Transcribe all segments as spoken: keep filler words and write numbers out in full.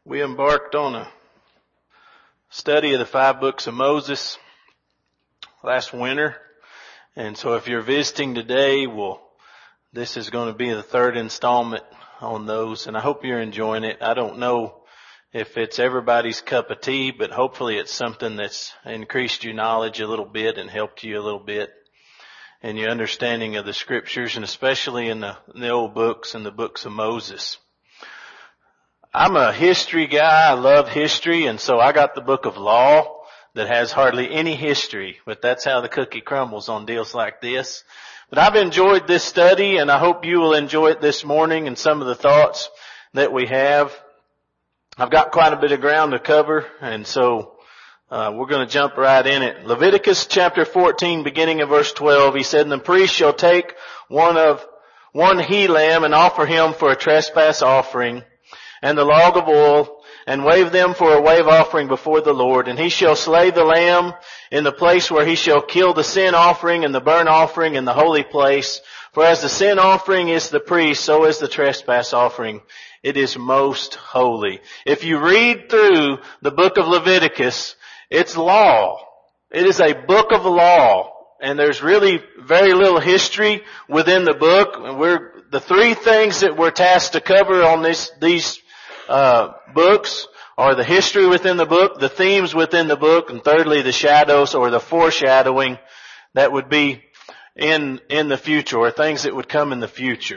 We embarked on a study of the five books of Moses last winter. And so if you're visiting today, well, this is going to be the third installment on those. And I hope you're enjoying it. I don't know if it's everybody's cup of tea, but hopefully it's something that's increased your knowledge a little bit and helped you a little bit in your understanding of the scriptures, and especially in the, in the old books and the books of Moses. I'm a history guy. I love history, and so I got the book of law that has hardly any history, but that's how the cookie crumbles on deals like this. But I've enjoyed this study, and I hope you will enjoy it this morning and some of the thoughts that we have. I've got quite a bit of ground to cover, and so uh, we're going to jump right in it. Leviticus chapter fourteen, beginning of verse twelve, he said, "And the priest shall take one of one he lamb and offer him for a trespass offering, and the log of oil, and wave them for a wave offering before the Lord. And he shall slay the lamb in the place where he shall kill the sin offering and the burnt offering in the holy place. For as the sin offering is the priest, so is the trespass offering. It is most holy." If you read through the book of Leviticus, it's law. It is a book of law. And there's really very little history within the book. And we're, the three things that we're tasked to cover on this, these Uh, books are the history within the book, the themes within the book, and thirdly, the shadows or the foreshadowing that would be in, in the future, or things that would come in the future.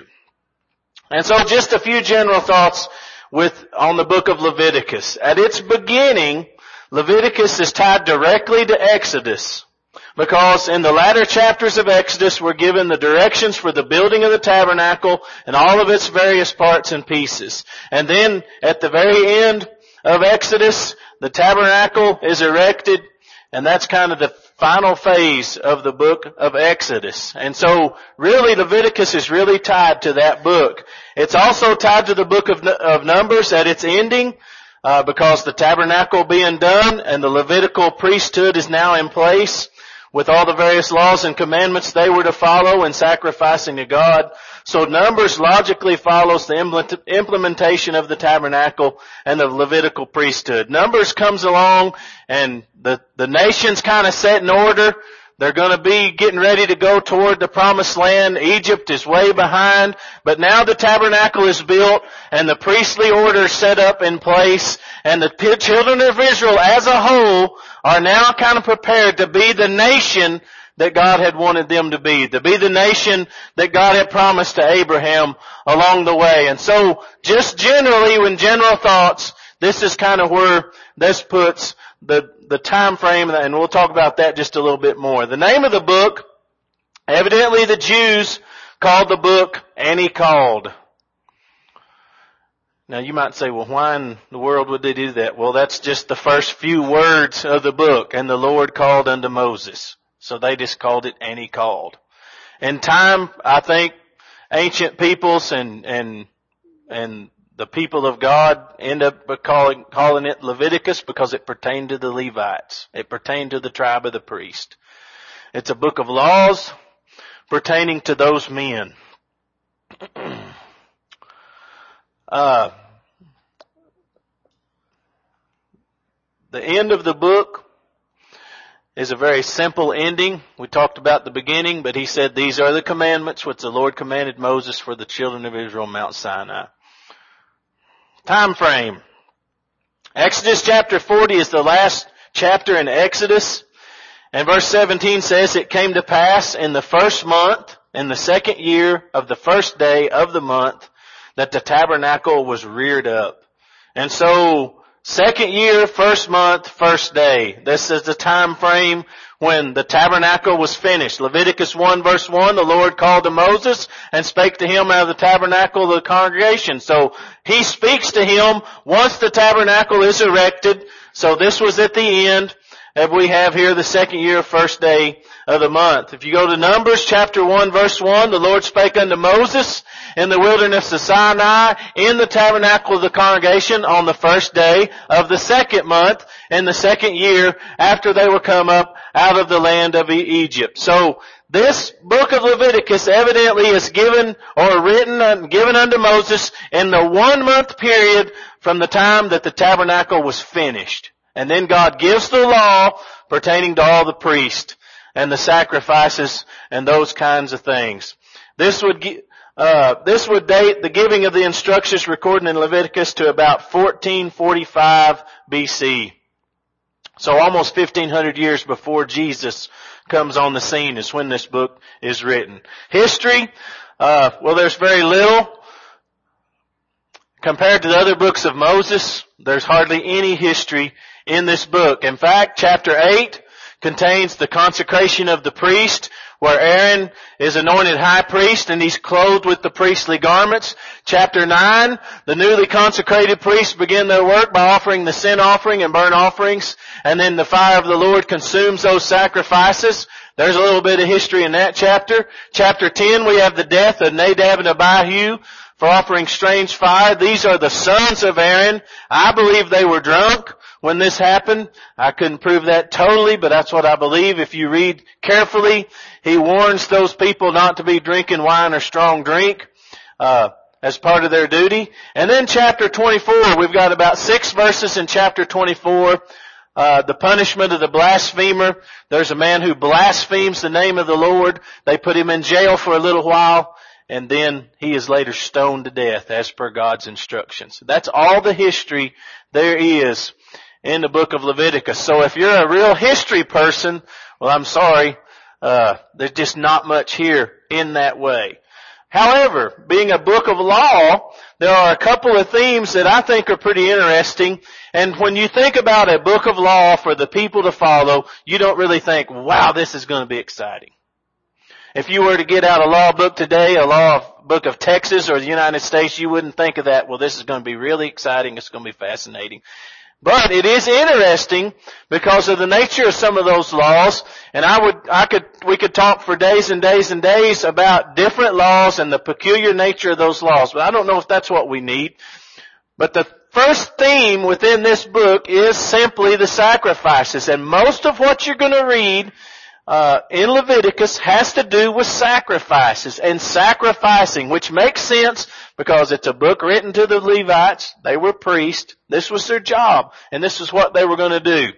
And so just a few general thoughts with, on the book of Leviticus. At its beginning, Leviticus is tied directly to Exodus, because in the latter chapters of Exodus we're given the directions for the building of the tabernacle and all of its various parts and pieces. And then at the very end of Exodus, the tabernacle is erected, and that's kind of the final phase of the book of Exodus. And so really Leviticus is really tied to that book. It's also tied to the book of, of Numbers at its ending, uh, because the tabernacle being done and the Levitical priesthood is now in place, with all the various laws and commandments they were to follow in sacrificing to God. So Numbers logically follows the implementation of the tabernacle and the Levitical priesthood. Numbers comes along, and the, the nation's kind of set in order. They're going to be getting ready to go toward the promised land. Egypt is way behind, but now the tabernacle is built and the priestly order is set up in place, and the children of Israel as a whole are now kind of prepared to be the nation that God had wanted them to be, to be the nation that God had promised to Abraham along the way. And so just generally, when general thoughts, this is kind of where this puts the the time frame, and we'll talk about that just a little bit more. The name of the book, evidently the Jews called the book Any Called. Now you might say, well, why in the world would they do that? Well, that's just the first few words of the book. "And the Lord called unto Moses." So they just called it Any Called. In time, I think ancient peoples and, and, and the people of God end up calling, calling it Leviticus because it pertained to the Levites. It pertained to the tribe of the priest. It's a book of laws pertaining to those men. uh, the end of the book is a very simple ending. We talked about the beginning, but he said, "These are the commandments which the Lord commanded Moses for the children of Israel on Mount Sinai." Time frame. Exodus chapter forty is the last chapter in Exodus. And verse seventeen says, "It came to pass in the first month, in the second year of the first day of the month, that the tabernacle was reared up." And so, second year, first month, first day. This is the time frame when the tabernacle was finished. Leviticus one verse one, "The Lord called to Moses and spake to him out of the tabernacle of the congregation." So he speaks to him once the tabernacle is erected. So this was at the end. that we have here, the second year, first day of the month. If you go to Numbers chapter one, verse one, the Lord spake unto Moses in the wilderness of Sinai in the tabernacle of the congregation on the first day of the second month in the second year after they were come up out of the land of Egypt. So this book of Leviticus evidently is given or written and given unto Moses in the one month period from the time that the tabernacle was finished. And then God gives the law pertaining to all the priests and the sacrifices and those kinds of things. This would uh, this would date the giving of the instructions recorded in Leviticus to about fourteen forty-five B C. So almost fifteen hundred years before Jesus comes on the scene is when this book is written. History, uh, well, there's very little. Compared to the other books of Moses, there's hardly any history in this book. In fact, chapter eight contains the consecration of the priest, where Aaron is anointed high priest and he's clothed with the priestly garments. Chapter nine, the newly consecrated priests begin their work by offering the sin offering and burnt offerings, and then the fire of the Lord consumes those sacrifices. There's a little bit of history in that chapter. Chapter ten, we have the death of Nadab and Abihu for offering strange fire. These are the sons of Aaron. I believe they were drunk when this happened. I couldn't prove that totally, but that's what I believe. If you read carefully, he warns those people not to be drinking wine or strong drink uh as part of their duty. And then chapter twenty-four, we've got about six verses in chapter twenty-four. Uh, the punishment of the blasphemer. There's a man who blasphemes the name of the Lord. They put him in jail for a little while, and then he is later stoned to death as per God's instructions. That's all the history there is in the book of Leviticus. So if you're a real history person, well, I'm sorry, uh, there's just not much here in that way. However, being a book of law, there are a couple of themes that I think are pretty interesting. And when you think about a book of law for the people to follow, you don't really think, wow, this is going to be exciting. If you were to get out a law book today, a law book of Texas or the United States, you wouldn't think of that, well, this is going to be really exciting, it's going to be fascinating. But it is interesting because of the nature of some of those laws, and I would, I could, we could talk for days and days and days about different laws and the peculiar nature of those laws, but I don't know if that's what we need. But the first theme within this book is simply the sacrifices, and most of what you're going to read Uh, in Leviticus has to do with sacrifices and sacrificing, which makes sense because it's a book written to the Levites. They were priests. This was their job, and this is what they were going to do.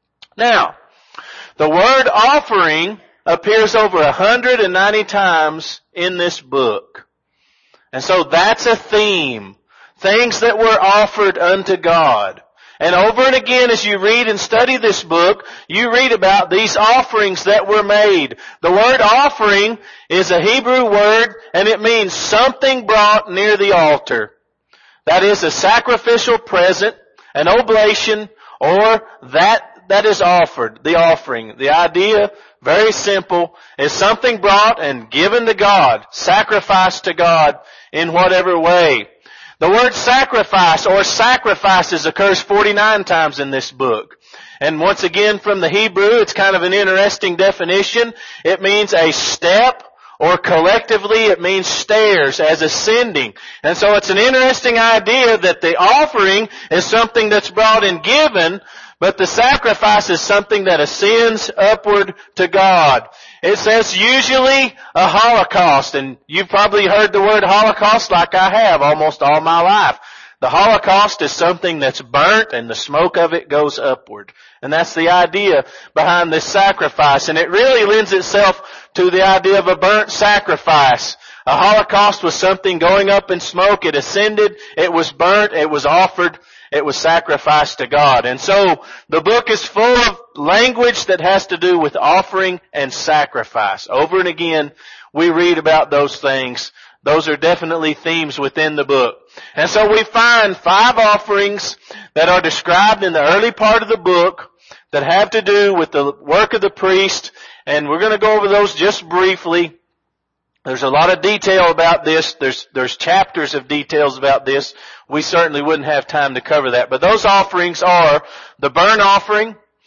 Now, the word offering appears over one hundred ninety times in this book. And so that's a theme. Things that were offered unto God. And over and again, as you read and study this book, you read about these offerings that were made. The word offering is a Hebrew word, and it means something brought near the altar. That is a sacrificial present, an oblation, or that that is offered, the offering. The idea, very simple, is something brought and given to God, sacrificed to God in whatever way. The word sacrifice or sacrifices occurs forty-nine times in this book. And once again from the Hebrew, it's kind of an interesting definition. It means a step, or collectively it means stairs, as ascending. And so it's an interesting idea that the offering is something that's brought and given, but the sacrifice is something that ascends upward to God. It says usually a holocaust, and you've probably heard the word holocaust like I have almost all my life. The holocaust is something that's burnt and the smoke of it goes upward. And that's the idea behind this sacrifice. And it really lends itself to the idea of a burnt sacrifice. A holocaust was something going up in smoke. It ascended, it was burnt, it was offered, it was sacrificed to God. And so the book is full of language that has to do with offering and sacrifice. Over and again, we read about those things. Those are definitely themes within the book. And so we find five offerings that are described in the early part of the book that have to do with the work of the priest. And we're going to go over those just briefly. There's a lot of detail about this. There's, there's chapters of details about this. We certainly wouldn't have time to cover that. But those offerings are the burnt offering,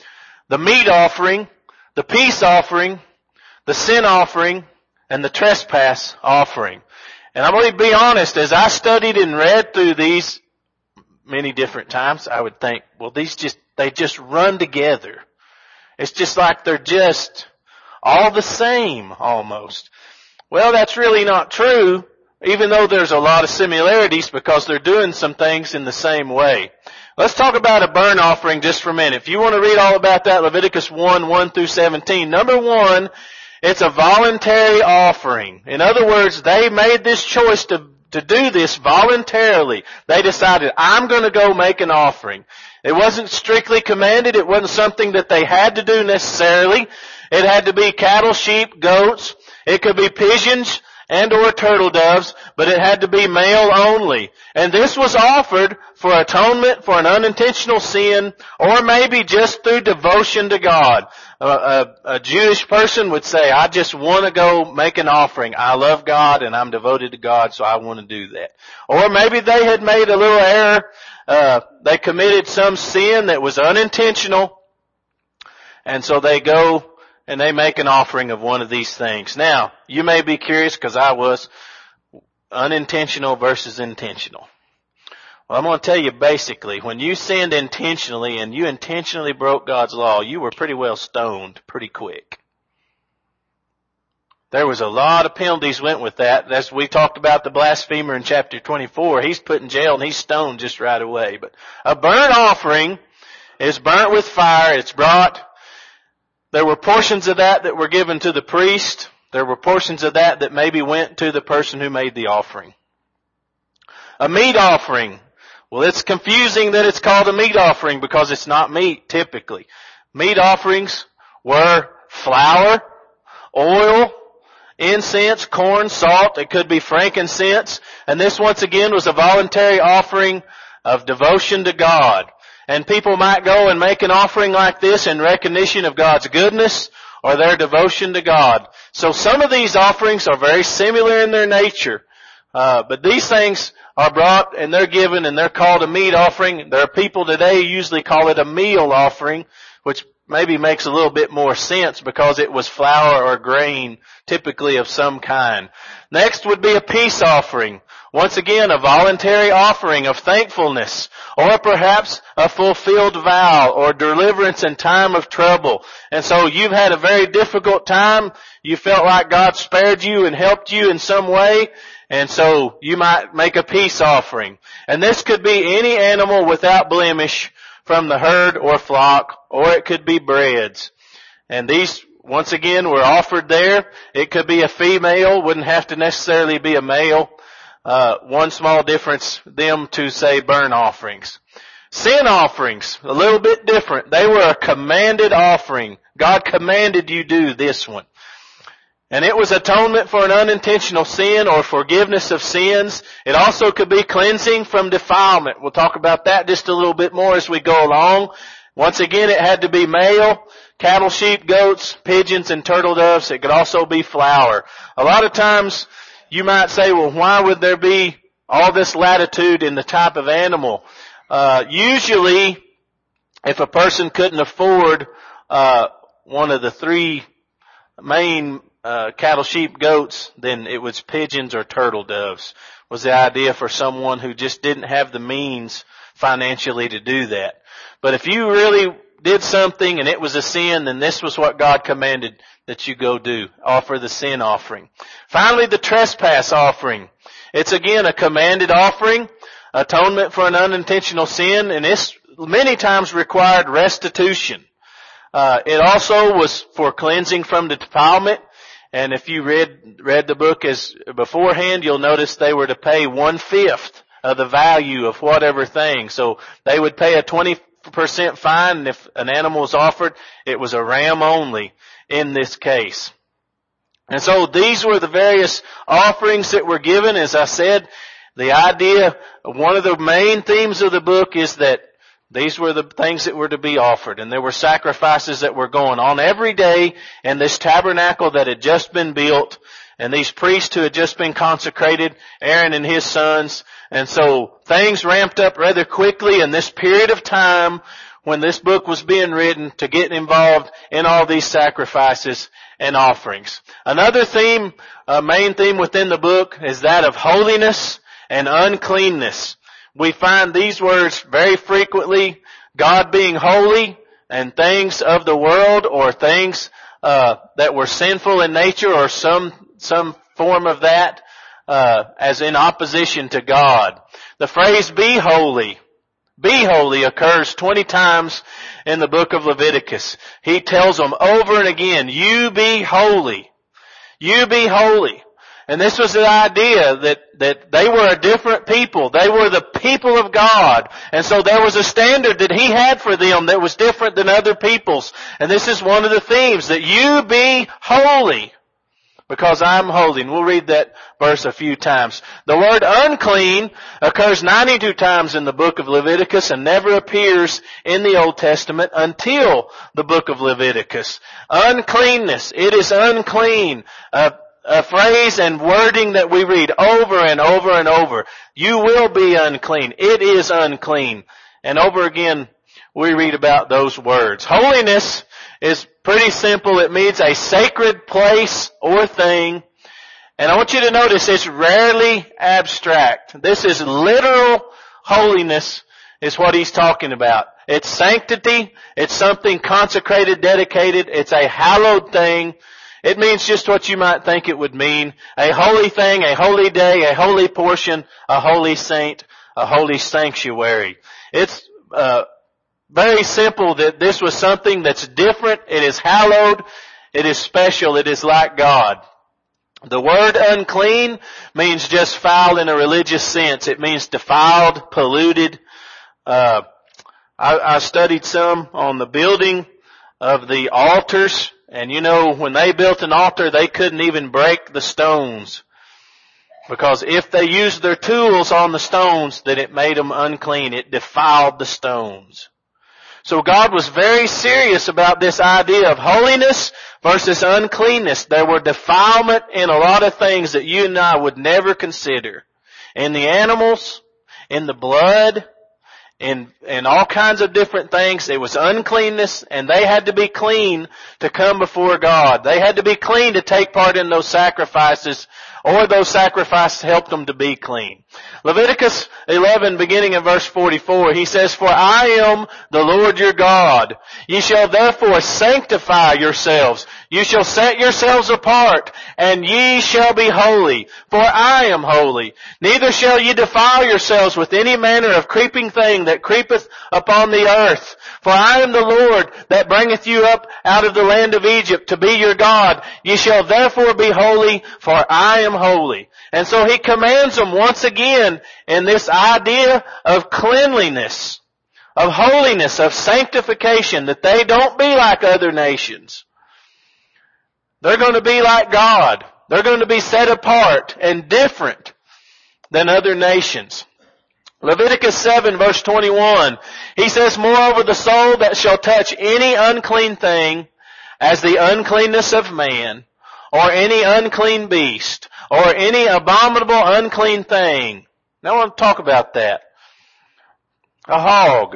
the meat offering, the peace offering, the sin offering, and the trespass offering. And I'm going to be honest, as I studied and read through these many different times, I would think, well, these just, they just run together. It's just like they're just all the same almost. Well, that's really not true, even though there's a lot of similarities because they're doing some things in the same way. Let's talk about a burnt offering just for a minute. If you want to read all about that, Leviticus one, one through seventeen. Number one, it's a voluntary offering. In other words, they made this choice to, to do this voluntarily. They decided, I'm going to go make an offering. It wasn't strictly commanded. It wasn't something that they had to do necessarily. It had to be cattle, sheep, goats. It could be pigeons and or turtle doves, but it had to be male only. And this was offered for atonement for an unintentional sin, or maybe just through devotion to God. A, a, a Jewish person would say, I just want to go make an offering. I love God and I'm devoted to God, so I want to do that. Or maybe they had made a little error. Uh, they committed some sin that was unintentional, and so they go and they make an offering of one of these things. Now, you may be curious, because I was, unintentional versus intentional. Well, I'm going to tell you basically, when you sinned intentionally and you intentionally broke God's law, you were pretty well stoned pretty quick. There was a lot of penalties went with that. As we talked about the blasphemer in chapter twenty-four, he's put in jail and he's stoned just right away. But a burnt offering is burnt with fire. It's brought. There were portions of that that were given to the priest. There were portions of that that maybe went to the person who made the offering. A meat offering. Well, it's confusing that it's called a meat offering because it's not meat typically. Meat offerings were flour, oil, incense, corn, salt. It could be frankincense. And this once again was a voluntary offering of devotion to God. And people might go and make an offering like this in recognition of God's goodness or their devotion to God. So some of these offerings are very similar in their nature. Uh, but these things are brought and they're given and they're called a meat offering. There are people today who usually call it a meal offering, which maybe makes a little bit more sense because it was flour or grain, typically of some kind. Next would be a peace offering. Once again, a voluntary offering of thankfulness, or perhaps a fulfilled vow or deliverance in time of trouble. And so you've had a very difficult time. You felt like God spared you and helped you in some way. And so you might make a peace offering. And this could be any animal without blemish from the herd or flock, or it could be breads. And these, once again, were offered there. It could be a female, wouldn't have to necessarily be a male. Uh, one small difference, them to say burnt offerings. Sin offerings, a little bit different. They were a commanded offering. God commanded you do this one. And it was atonement for an unintentional sin or forgiveness of sins. It also could be cleansing from defilement. We'll talk about that just a little bit more as we go along. Once again, it had to be male, cattle, sheep, goats, pigeons, and turtle doves. It could also be flour. A lot of times, you might say, well, why would there be all this latitude in the type of animal? Uh, usually, if a person couldn't afford uh, one of the three main uh, cattle, sheep, goats, then it was pigeons or turtle doves. Was the idea for someone who just didn't have the means financially to do that. But if you really did something and it was a sin, then this was what God commanded that you go do. Offer the sin offering. Finally, the trespass offering. It's again a commanded offering, atonement for an unintentional sin, and it's many times required restitution. Uh, it also was for cleansing from defilement. And if you read, read the book as beforehand, you'll notice they were to pay one-fifth of the value of whatever thing. So they would pay a twenty percent fine, and if an animal was offered, it was a ram only in this case. And so these were the various offerings that were given. As I said, the idea, one of the main themes of the book is that these were the things that were to be offered, and there were sacrifices that were going on every day in this tabernacle that had just been built, and these priests who had just been consecrated, Aaron and his sons. And so things ramped up rather quickly in this period of time when this book was being written to get involved in all these sacrifices and offerings. Another theme, a main theme within the book is that of holiness and uncleanness. We find these words very frequently, God being holy and things of the world or things uh, that were sinful in nature or some some form of that uh, as in opposition to God. The phrase be holy, be holy occurs twenty times in the book of Leviticus. He tells them over and again, you be holy. You be holy. And this was the idea that, that they were a different people. They were the people of God. And so there was a standard that He had for them that was different than other people's. And this is one of the themes, that you be holy because I'm holy. And we'll read that verse a few times. The word unclean occurs ninety-two times in the book of Leviticus and never appears in the Old Testament until the book of Leviticus. Uncleanness. It is unclean. Uh, A phrase and wording that we read over and over and over. You will be unclean. It is unclean. And over again, we read about those words. Holiness is pretty simple. It means a sacred place or thing. And I want you to notice it's rarely abstract. This is literal holiness is what he's talking about. It's sanctity. It's something consecrated, dedicated. It's a hallowed thing. It means just what you might think it would mean. A holy thing, a holy day, a holy portion, a holy saint, a holy sanctuary. It's uh, very simple that this was something that's different. It is hallowed. It is special. It is like God. The word unclean means just foul in a religious sense. It means defiled, polluted. Uh, I, I studied some on the building of the altars. And you know, when they built an altar, they couldn't even break the stones. Because if they used their tools on the stones, then it made them unclean. It defiled the stones. So God was very serious about this idea of holiness versus uncleanness. There were defilement in a lot of things that you and I would never consider. In the animals, in the blood, In, in all kinds of different things. It was uncleanness, and they had to be clean to come before God. They had to be clean to take part in those sacrifices, or those sacrifices helped them to be clean. Leviticus eleven, beginning in verse forty-four, he says, For I am the Lord your God. Ye shall therefore sanctify yourselves. You shall set yourselves apart, and ye shall be holy, for I am holy. Neither shall ye defile yourselves with any manner of creeping thing that creepeth upon the earth. For I am the Lord that bringeth you up out of the land of Egypt to be your God. Ye shall therefore be holy, for I am holy. And so he commands them once again in this idea of cleanliness, of holiness, of sanctification, that they don't be like other nations. They're going to be like God. They're going to be set apart and different than other nations. Leviticus seven verse twenty-one, he says, Moreover, the soul that shall touch any unclean thing, as the uncleanness of man, or any unclean beast, or any abominable unclean thing. Now I want to talk about that. A hog,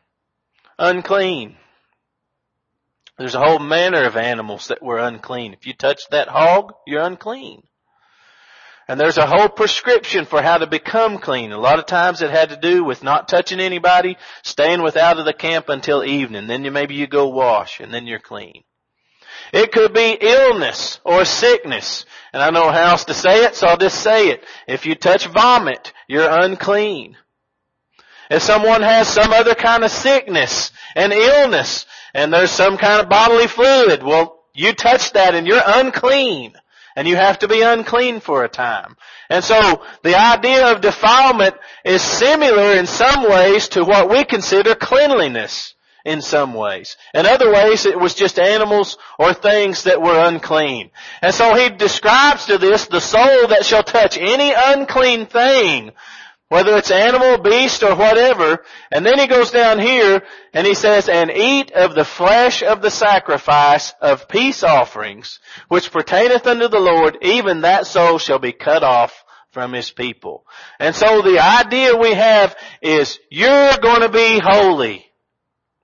unclean. There's a whole manner of animals that were unclean. If you touch that hog, you're unclean. And there's a whole prescription for how to become clean. A lot of times it had to do with not touching anybody, staying without of the camp until evening. Then you, maybe you go wash, and then you're clean. It could be illness or sickness. And I know how else to say it, so I'll just say it. If you touch vomit, you're unclean. If someone has some other kind of sickness and illness, and there's some kind of bodily fluid, well, you touch that and you're unclean. And you have to be unclean for a time. And so the idea of defilement is similar in some ways to what we consider cleanliness in some ways. In other ways, it was just animals or things that were unclean. And so he describes to this the soul that shall touch any unclean thing, whether it's animal, beast, or whatever. And then he goes down here and he says, And eat of the flesh of the sacrifice of peace offerings, which pertaineth unto the Lord, even that soul shall be cut off from his people. And so the idea we have is, you're going to be holy.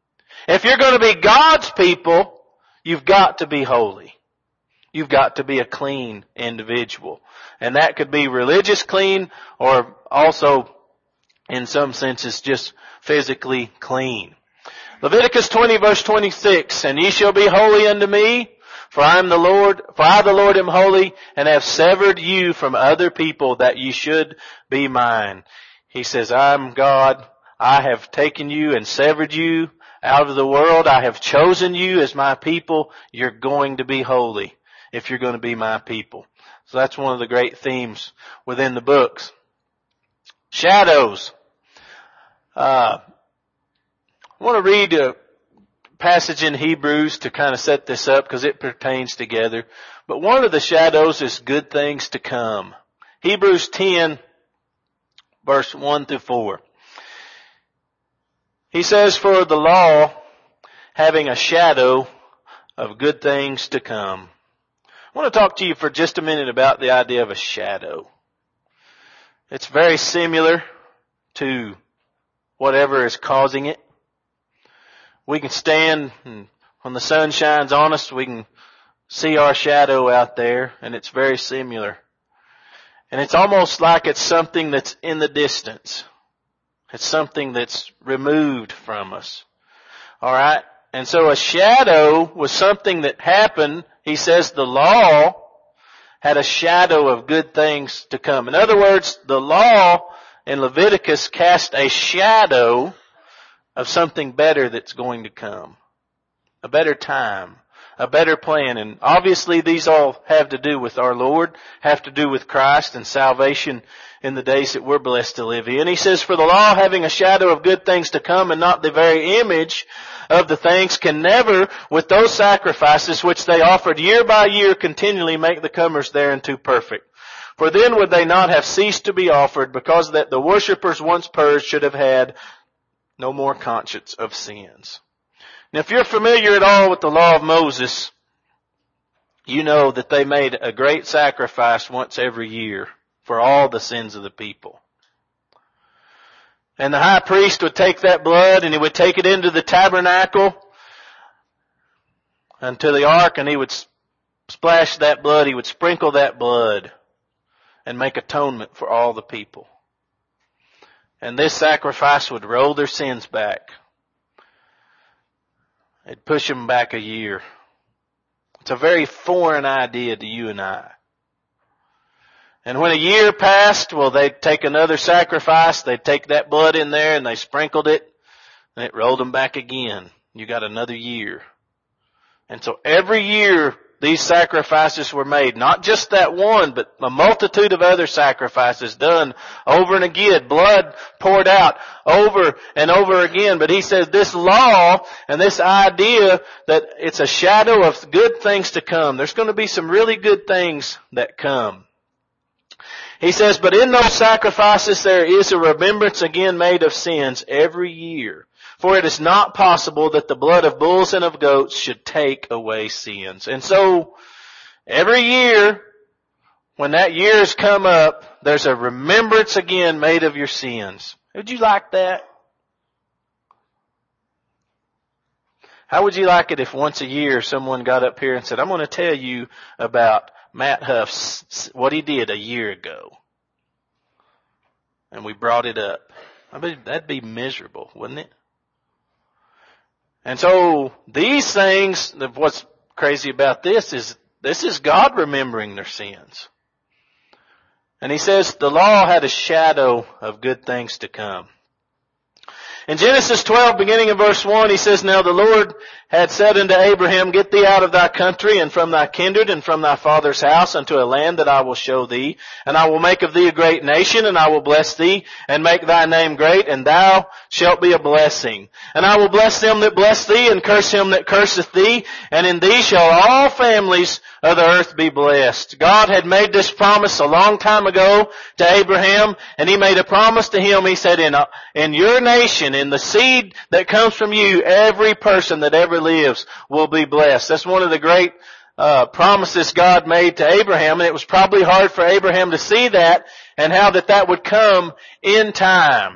If you're going to be God's people, you've got to be holy. You've got to be a clean individual. And that could be religious clean, or also in some senses just physically clean. Leviticus twenty verse twenty-six, and ye shall be holy unto me, for I am the Lord, for I the Lord am holy, and have severed you from other people that ye should be mine. He says, I'm God. I have taken you and severed you out of the world. I have chosen you as my people. You're going to be holy if you're going to be my people. So that's one of the great themes within the books. Shadows. Uh, I want to read a passage in Hebrews to kind of set this up because it pertains together. But one of the shadows is good things to come. Hebrews ten, verse one through four. He says, for the law, having a shadow of good things to come. I want to talk to you for just a minute about the idea of a shadow. It's very similar to whatever is causing it. We can stand, and when the sun shines on us, we can see our shadow out there, and it's very similar. And it's almost like it's something that's in the distance. It's something that's removed from us. Alright? And so a shadow was something that happened. He says the law had a shadow of good things to come. In other words, the law in Leviticus cast a shadow of something better that's going to come. A better time. A better plan. And obviously these all have to do with our Lord, have to do with Christ and salvation in the days that we're blessed to live in. He says, for the law having a shadow of good things to come and not the very image of the things can never, with those sacrifices which they offered year by year, continually make the comers thereunto perfect. For then would they not have ceased to be offered, because that the worshippers once purged should have had no more conscience of sins. Now if you're familiar at all with the law of Moses, you know that they made a great sacrifice once every year for all the sins of the people. And the high priest would take that blood and he would take it into the tabernacle unto the ark, and he would splash that blood, he would sprinkle that blood and make atonement for all the people. And this sacrifice would roll their sins back. It'd push them back a year. It's a very foreign idea to you and I. And when a year passed, well, they'd take another sacrifice, they'd take that blood in there and they sprinkled it, and it rolled them back again. You got another year. And so every year these sacrifices were made, not just that one, but a multitude of other sacrifices done over and again, blood poured out over and over again. But he says this law and this idea that it's a shadow of good things to come. There's going to be some really good things that come. He says, but in those sacrifices there is a remembrance again made of sins every year. For it is not possible that the blood of bulls and of goats should take away sins. And so, every year, when that year has come up, there's a remembrance again made of your sins. Would you like that? How would you like it if once a year someone got up here and said, I'm going to tell you about Matt Huff's, what he did a year ago. And we brought it up. I mean, that'd be miserable, wouldn't it? And so these things, what's crazy about this is, this is God remembering their sins. And he says the law had a shadow of good things to come. In Genesis twelve, beginning in verse one, he says, now the Lord had said unto Abraham, get thee out of thy country and from thy kindred and from thy father's house unto a land that I will show thee. And I will make of thee a great nation, and I will bless thee and make thy name great, and thou shalt be a blessing. And I will bless them that bless thee, and curse him that curseth thee, and in thee shall all families of the earth be blessed. God had made this promise a long time ago to Abraham, and he made a promise to him. He said, in, a, in your nation, in the seed that comes from you, every person that ever lives will be blessed. That's one of the great uh, promises God made to Abraham, and it was probably hard for Abraham to see that and how that that would come in time.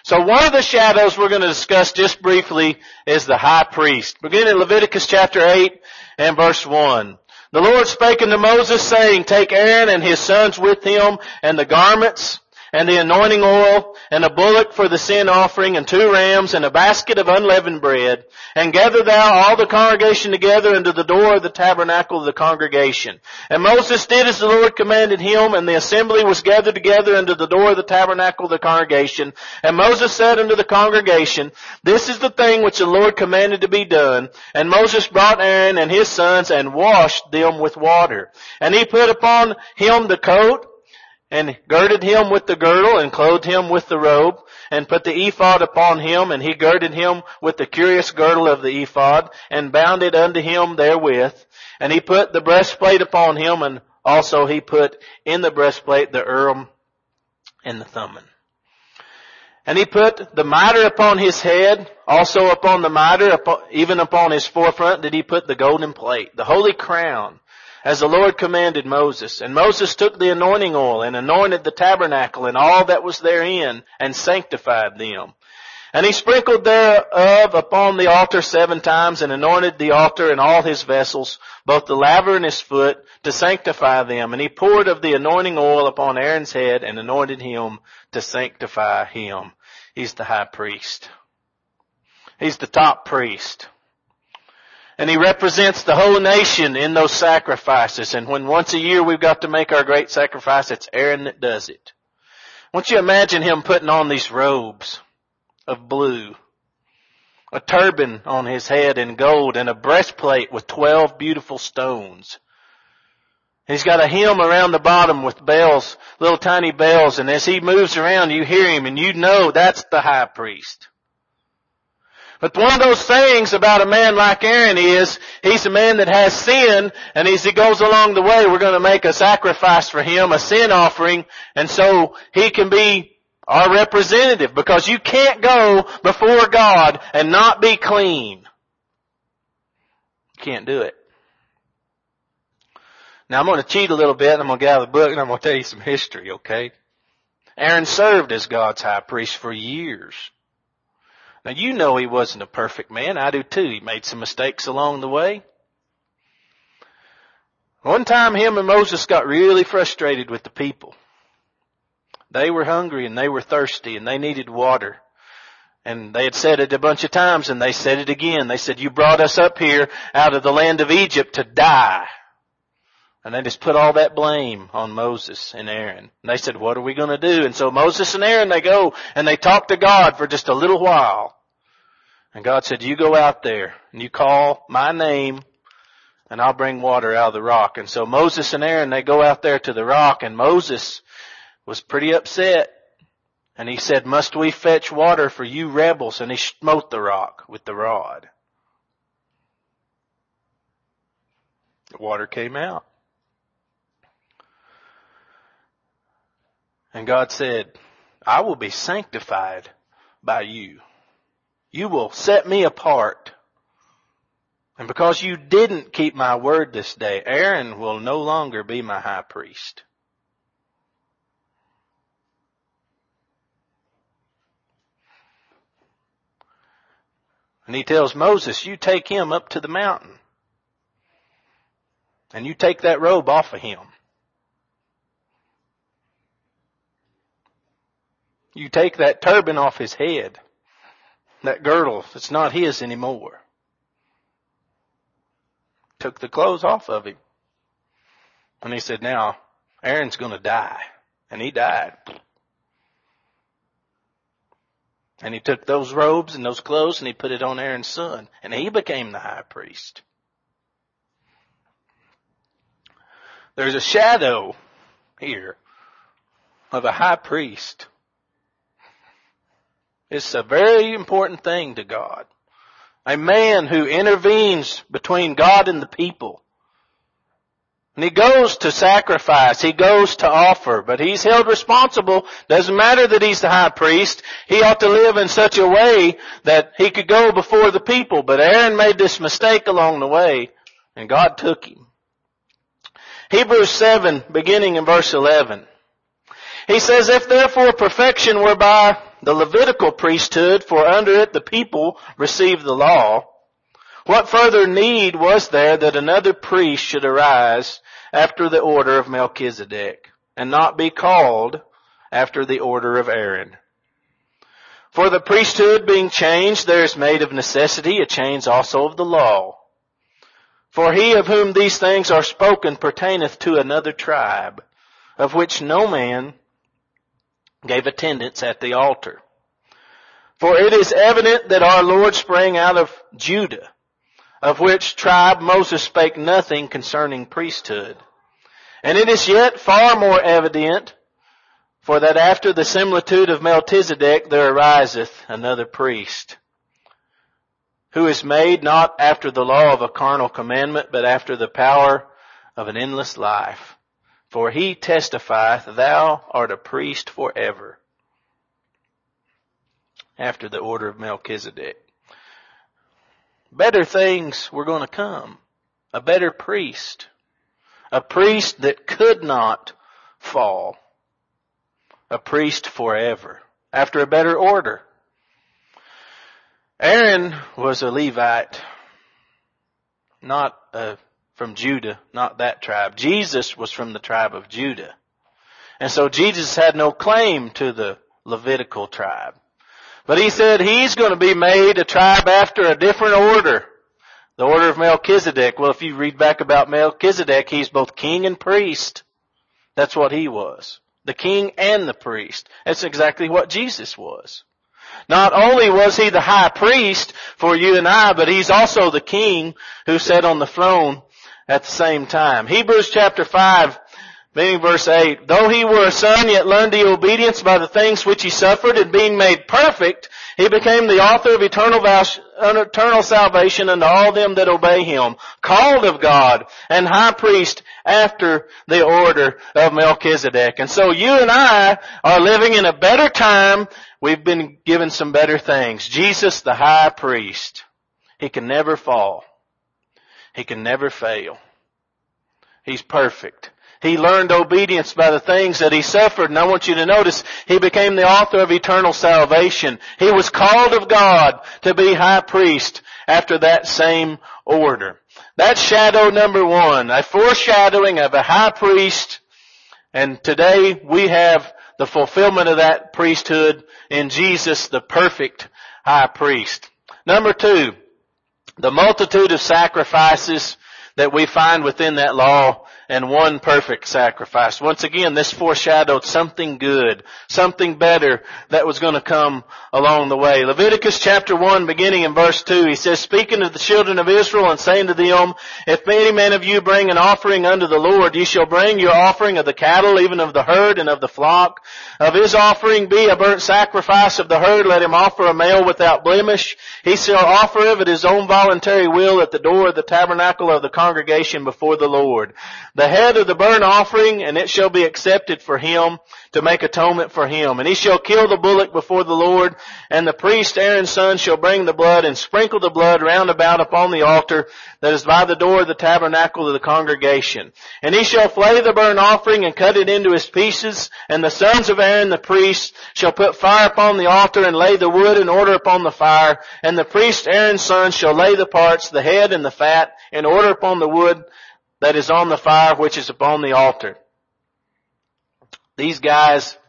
So one of the shadows we're going to discuss just briefly is the high priest. Beginning in Leviticus chapter eight and verse one. The Lord spake unto Moses, saying, Take Aaron and his sons with him, and the garments, and the anointing oil, and a bullock for the sin offering, and two rams, and a basket of unleavened bread, and gather thou all the congregation together unto the door of the tabernacle of the congregation. And Moses did as the Lord commanded him, and the assembly was gathered together unto the door of the tabernacle of the congregation. And Moses said unto the congregation, This is the thing which the Lord commanded to be done. And Moses brought Aaron and his sons, and washed them with water. And he put upon him the coat, and girded him with the girdle, and clothed him with the robe, and put the ephod upon him, and he girded him with the curious girdle of the ephod, and bound it unto him therewith. And he put the breastplate upon him, and also he put in the breastplate the Urim and the Thummim. And he put the mitre upon his head, also upon the mitre, even upon his forefront did he put the golden plate, the holy crown, as the Lord commanded Moses. And Moses took the anointing oil and anointed the tabernacle and all that was therein, and sanctified them. And he sprinkled thereof upon the altar seven times, and anointed the altar and all his vessels, both the laver and his foot, to sanctify them. And he poured of the anointing oil upon Aaron's head, and anointed him to sanctify him. He's the high priest. He's the top priest. And he represents the whole nation in those sacrifices. And when once a year we've got to make our great sacrifice, it's Aaron that does it. I want you to imagine him putting on these robes of blue, a turban on his head in gold, and a breastplate with twelve beautiful stones. He's got a hem around the bottom with bells, little tiny bells, and as he moves around you hear him and you know that's the high priest. But one of those things about a man like Aaron is, he's a man that has sin, and as he goes along the way, we're going to make a sacrifice for him, a sin offering, and so he can be our representative, because you can't go before God and not be clean. You can't do it. Now I'm going to cheat a little bit, and I'm going to get out of the book, and I'm going to tell you some history, okay? Aaron served as God's high priest for years. Now you know he wasn't a perfect man. I do too. He made some mistakes along the way. One time him and Moses got really frustrated with the people. They were hungry and they were thirsty and they needed water. And they had said it a bunch of times, and they said it again. They said, You brought us up here out of the land of Egypt to die. And they just put all that blame on Moses and Aaron. And they said, what are we going to do? And so Moses and Aaron, they go and they talk to God for just a little while. And God said, you go out there and you call my name and I'll bring water out of the rock. And so Moses and Aaron, they go out there to the rock, and Moses was pretty upset. And he said, must we fetch water for you rebels? And he smote the rock with the rod. The water came out. And God said, I will be sanctified by you. You will set me apart. And because you didn't keep my word this day, Aaron will no longer be my high priest. And he tells Moses, you take him up to the mountain. And you take that robe off of him. You take that turban off his head. That girdle, it's not his anymore. Took the clothes off of him. And he said, now, Aaron's going to die. And he died. And he took those robes and those clothes and he put it on Aaron's son. And he became the high priest. There's a shadow here of a high priest. It's a very important thing to God. A man who intervenes between God and the people. And he goes to sacrifice. He goes to offer. But he's held responsible. Doesn't matter that he's the high priest. He ought to live in such a way that he could go before the people. But Aaron made this mistake along the way, and God took him. Hebrews seven, beginning in verse eleven. He says, if therefore perfection were by the Levitical priesthood, for under it the people received the law, what further need was there that another priest should arise after the order of Melchizedek, and not be called after the order of Aaron? For the priesthood being changed, there is made of necessity a change also of the law. For he of whom these things are spoken pertaineth to another tribe, of which no man gave attendance at the altar. For it is evident that our Lord sprang out of Judah, of which tribe Moses spake nothing concerning priesthood. And it is yet far more evident, for that after the similitude of Melchizedek there ariseth another priest, who is made not after the law of a carnal commandment, but after the power of an endless life. For he testifieth, Thou art a priest forever, after the order of Melchizedek. Better things were going to come. A better priest. A priest that could not fall. A priest forever. After a better order. Aaron was a Levite. Not a, from Judah. Not that tribe. Jesus was from the tribe of Judah. And so Jesus had no claim to the Levitical tribe. But he said he's going to be made a tribe after a different order. The order of Melchizedek. Well, if you read back about Melchizedek, he's both king and priest. That's what he was. The king and the priest. That's exactly what Jesus was. Not only was he the high priest for you and I, but he's also the king who sat on the throne at the same time. Hebrews chapter five, beginning verse eight, though he were a son, yet learned he obedience by the things which he suffered, and being made perfect, he became the author of eternal, eternal salvation unto all them that obey him, called of God, and high priest after the order of Melchizedek. And so you and I are living in a better time. We've been given some better things. Jesus, the high priest, he can never fall. He can never fail. He's perfect. He learned obedience by the things that he suffered. And I want you to notice, he became the author of eternal salvation. He was called of God to be high priest after that same order. That's shadow number one, a foreshadowing of a high priest. And today we have the fulfillment of that priesthood in Jesus, the perfect high priest. Number two, the multitude of sacrifices that we find within that law and one perfect sacrifice. Once again, this foreshadowed something good, something better that was going to come along the way. Leviticus chapter one, beginning in verse two, he says, speaking to the children of Israel and saying to them, if any man of you bring an offering unto the Lord, ye shall bring your offering of the cattle, even of the herd and of the flock. Of his offering be a burnt sacrifice of the herd, let him offer a male without blemish. He shall offer of it his own voluntary will at the door of the tabernacle of the congregation before the Lord. The head of the burnt offering, and it shall be accepted for him to make atonement for him. And he shall kill the bullock before the Lord, and the priest Aaron's son shall bring the blood and sprinkle the blood round about upon the altar that is by the door of the tabernacle of the congregation. And he shall flay the burnt offering and cut it into his pieces, and the sons of Aaron the priest shall put fire upon the altar and lay the wood in order upon the fire, and the priest Aaron's son shall lay the parts, the head and the fat, in order upon the wood that is on the fire which is upon the altar. These guys,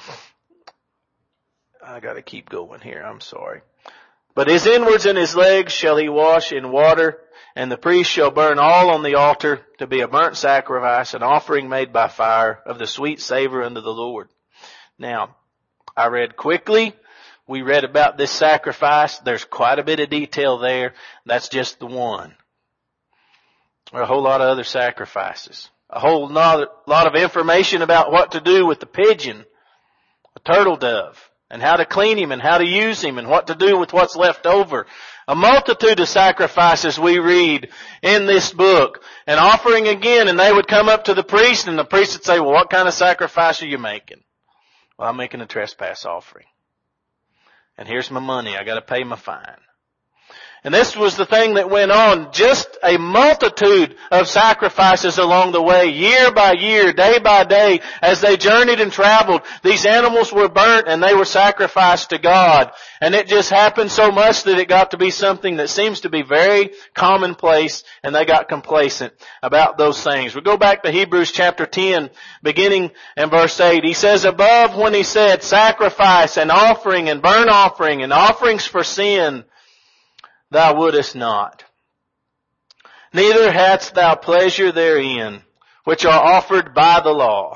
I gotta keep going here, I'm sorry. But his inwards and his legs shall he wash in water, and the priest shall burn all on the altar to be a burnt sacrifice, an offering made by fire of the sweet savor unto the Lord. Now, I read quickly. We read about this sacrifice. There's quite a bit of detail there. That's just the one. There are a whole lot of other sacrifices. A whole lot of information about what to do with the pigeon, a turtle dove, and how to clean him and how to use him and what to do with what's left over. A multitude of sacrifices we read in this book. And offering again, and they would come up to the priest, and the priest would say, well, what kind of sacrifice are you making? Well, I'm making a trespass offering. And here's my money. I got to pay my fine. And this was the thing that went on. Just a multitude of sacrifices along the way, year by year, day by day, as they journeyed and traveled. These animals were burnt and they were sacrificed to God. And it just happened so much that it got to be something that seems to be very commonplace, and they got complacent about those things. We go back to Hebrews chapter ten, beginning in verse eight. He says, above when he said, sacrifice and offering and burnt offering and offerings for sin, thou wouldest not. Neither hadst thou pleasure therein, which are offered by the law.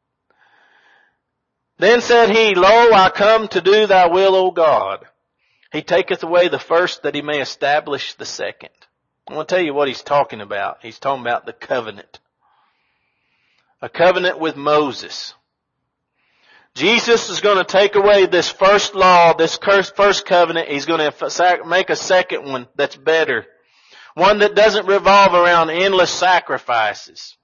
Then said he, Lo, I come to do thy will, O God. He taketh away the first that he may establish the second. I want to tell you what he's talking about. He's talking about the covenant. A covenant with Moses. Jesus is going to take away this first law, this first covenant. He's going to make a second one that's better. One that doesn't revolve around endless sacrifices.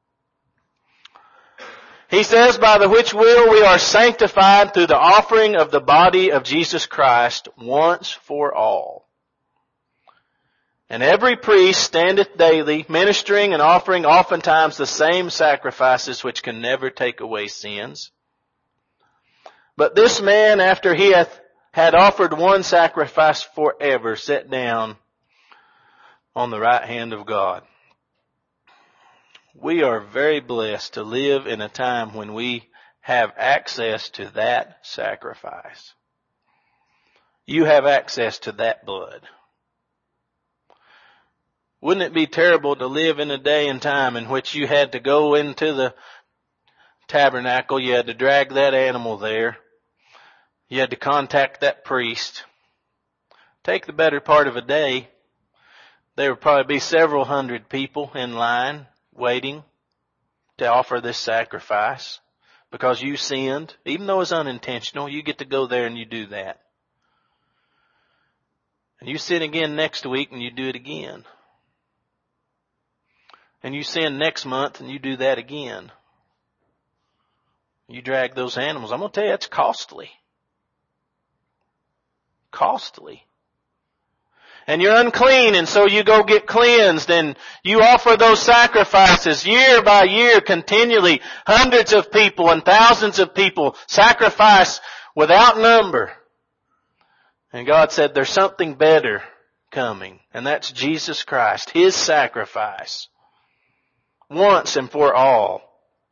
He says, by the which will we are sanctified through the offering of the body of Jesus Christ once for all. And every priest standeth daily, ministering and offering oftentimes the same sacrifices which can never take away sins. But this man, after he hath had offered one sacrifice forever, sat down on the right hand of God. We are very blessed to live in a time when we have access to that sacrifice. You have access to that blood. Wouldn't it be terrible to live in a day and time in which you had to go into the tabernacle, you had to drag that animal there, you had to contact that priest, take the better part of a day. There would probably be several hundred people in line waiting to offer this sacrifice because you sinned. Even though it's unintentional, you get to go there and you do that. And you sin again next week and you do it again. And you sin next month and you do that again. You drag those animals. I'm going to tell you, that's costly. Costly. And you're unclean, and so you go get cleansed, and you offer those sacrifices year by year, continually. Hundreds of people and thousands of people sacrifice without number. And God said there's something better coming, and that's Jesus Christ, His sacrifice, once and for all.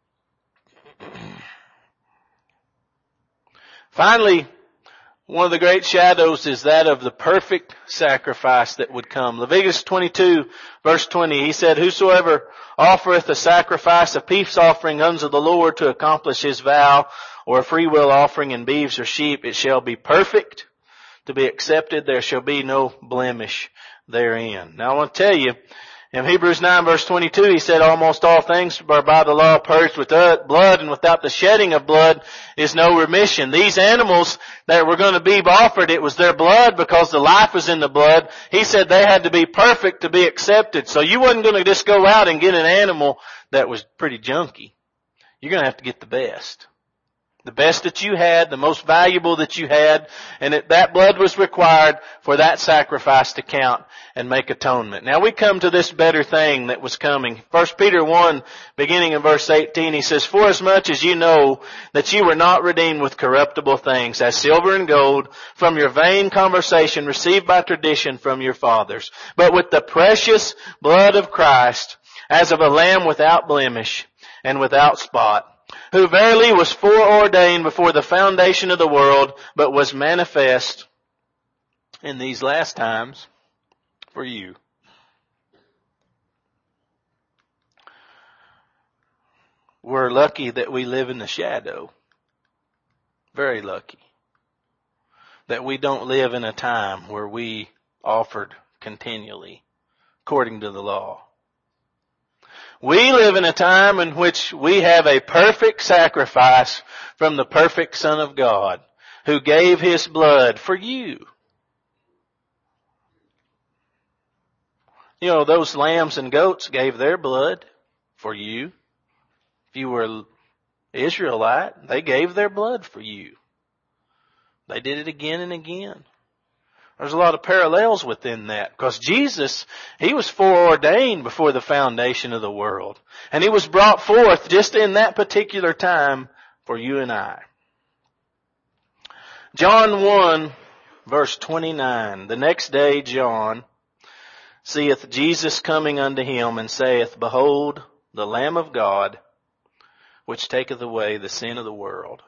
Finally, one of the great shadows is that of the perfect sacrifice that would come. Leviticus twenty-two, verse twenty, he said, Whosoever offereth a sacrifice of peace offering unto the Lord to accomplish his vow, or a freewill offering in beeves or sheep, it shall be perfect to be accepted. There shall be no blemish therein. Now I want to tell you, in Hebrews nine verse twenty-two, he said, almost all things are by the law purged with blood, and without the shedding of blood is no remission. These animals that were going to be offered, it was their blood because the life was in the blood. He said they had to be perfect to be accepted. So you wasn't going to just go out and get an animal that was pretty junky. You're going to have to get the best. The best that you had, the most valuable that you had, and it, that blood was required for that sacrifice to count and make atonement. Now we come to this better thing that was coming. First Peter one, beginning in verse eighteen, he says, For as much as you know that you were not redeemed with corruptible things, as silver and gold, from your vain conversation received by tradition from your fathers, but with the precious blood of Christ, as of a lamb without blemish and without spot, who verily was foreordained before the foundation of the world, but was manifest in these last times for you. We're lucky that we live in the shadow. Very lucky. That we don't live in a time where we offered continually according to the law. We live in a time in which we have a perfect sacrifice from the perfect Son of God who gave His blood for you. You know, those lambs and goats gave their blood for you. If you were Israelite, they gave their blood for you. They did it again and again. There's a lot of parallels within that, because Jesus, He was foreordained before the foundation of the world. And He was brought forth just in that particular time for you and I. John one, verse twenty-nine. The next day John seeth Jesus coming unto him, and saith, Behold, the Lamb of God, which taketh away the sin of the world.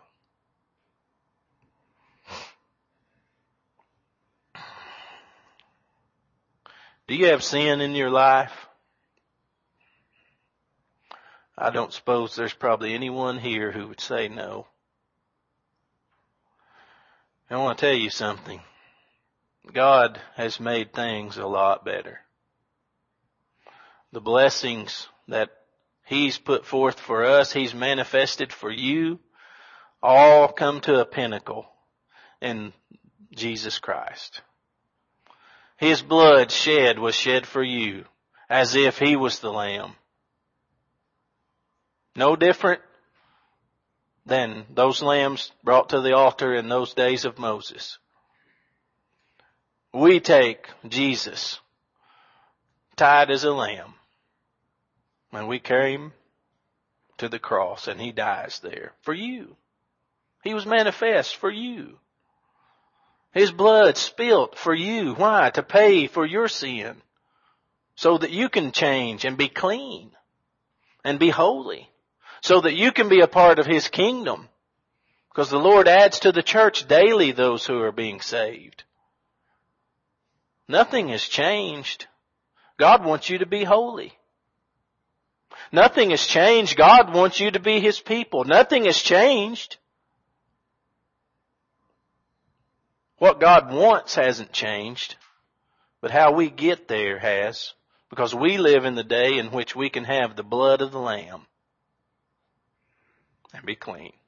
Do you have sin in your life? I don't suppose there's probably anyone here who would say no. I want to tell you something. God has made things a lot better. The blessings that He's put forth for us, He's manifested for you, all come to a pinnacle in Jesus Christ. His blood shed was shed for you, as if He was the Lamb. No different than those lambs brought to the altar in those days of Moses. We take Jesus, tied as a lamb, and we carry Him to the cross, and He dies there for you. He was manifest for you. His blood spilt for you. Why? To pay for your sin, so that you can change and be clean and be holy, so that you can be a part of His kingdom, because the Lord adds to the church daily those who are being saved. Nothing has changed. God wants you to be holy. Nothing has changed. God wants you to be His people. Nothing has changed. What God wants hasn't changed, but how we get there has, because we live in the day in which we can have the blood of the Lamb and be clean.